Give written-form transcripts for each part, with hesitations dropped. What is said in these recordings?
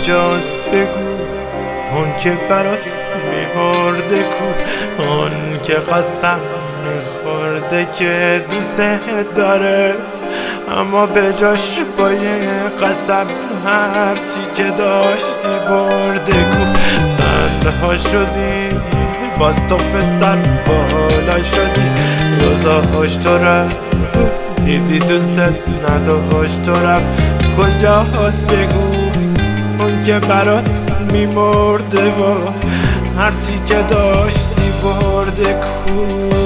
کجاست بگو اون که برات میمرده کو، اون که قسم میخورده که دوست داره اما به جاش با یه قسم هرچی که داشتی برده کو. تنها شدی باز تو سر بالا شدی، روزاش تو رفت دیدی دوست نداشت تو رفت. کجاست بگو اون که برات میمرده و هرچی که داشتی برده کو.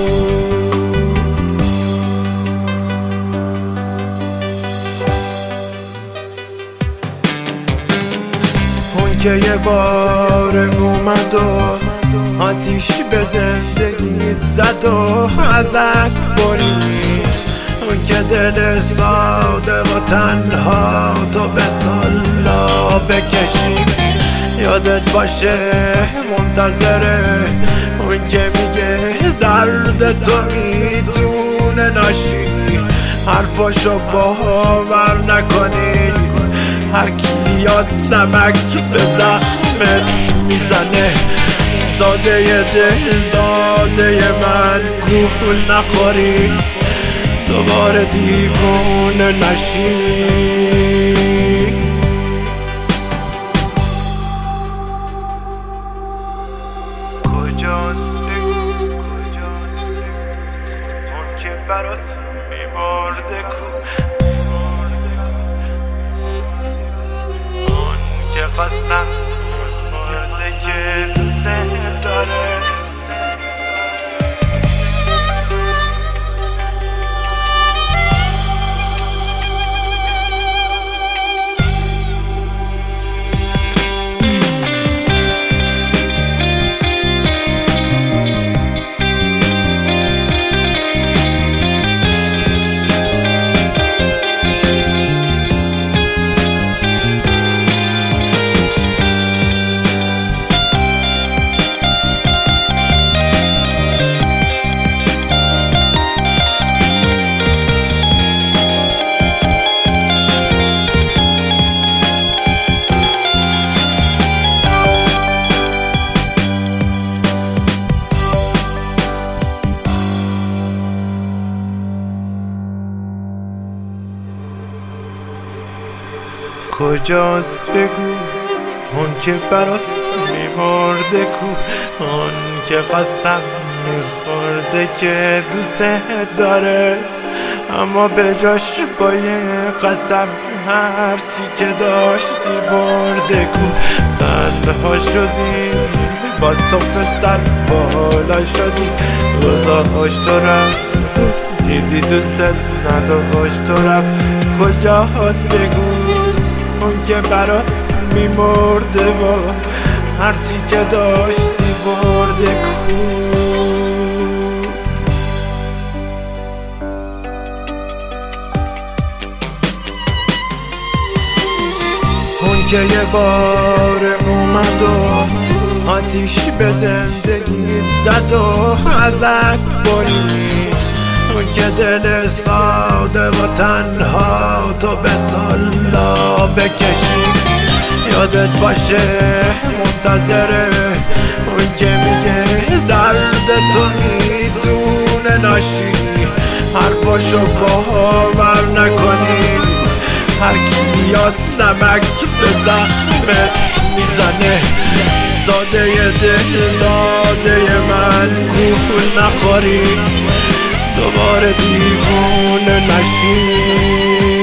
اون که یه بار اومد و آتیش به زندگیت زد و ازت برید، اون که دل ساده و تنها تو به سلا بکشی. یادت باشه منتظره اون که میگه درد تو میدونه ناشی، حرفاشو باور نکنی. هر کی بیاد نمک به زخمت میزنه، زاده دل داده من گول نخوری، دوباره دیوونه نشی. کجاست بگو اون که برات میمرده کو، اون که قسم میخورده که دوست داره. کجاست بگو اون که برات میمرده کو، اون که قسم میخورده که دوست داره اما به جاش با یه قسم هرچی که داشتی برده کو. تنها شدی باز تو سر بالا شدی، روزاش تو رفت دیدی دوست نداشت تو رفت. کجاست بگو اون که برات میمرده و هرچی که داشتی برده کو. اون که یه بار اومد و آتیش به زندگیت زد و ازت برید، اون که دل ساده و تنها تو به سلا بکشی. یادت باشه منتظره اون که میگه درد تو میدونه ناشی، حرفاشو باور نکنی. هر کی بیاد نمک به زخمت میزنه، زاده دل داده من گول نخوری، دوباره دیوونه نشی.